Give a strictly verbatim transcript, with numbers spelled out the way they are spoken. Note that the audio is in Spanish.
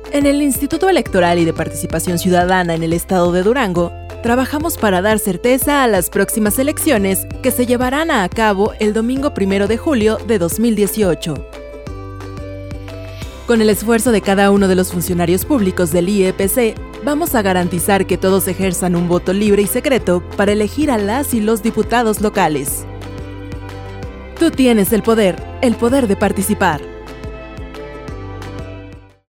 En el Instituto Electoral y de Participación Ciudadana en el estado de Durango, trabajamos para dar certeza a las próximas elecciones que se llevarán a cabo el domingo primero de julio de dos mil dieciocho. Con el esfuerzo de cada uno de los funcionarios públicos del I E P C, vamos a garantizar que todos ejerzan un voto libre y secreto para elegir a las y los diputados locales. Tú tienes el poder, el poder de participar.